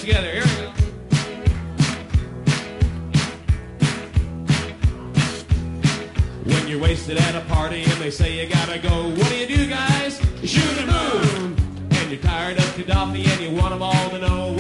together. Here we go. When you're wasted at a party and they say you gotta go, what do, guys? You shoot and move. And you're tired of Gaddafi and you want them all to know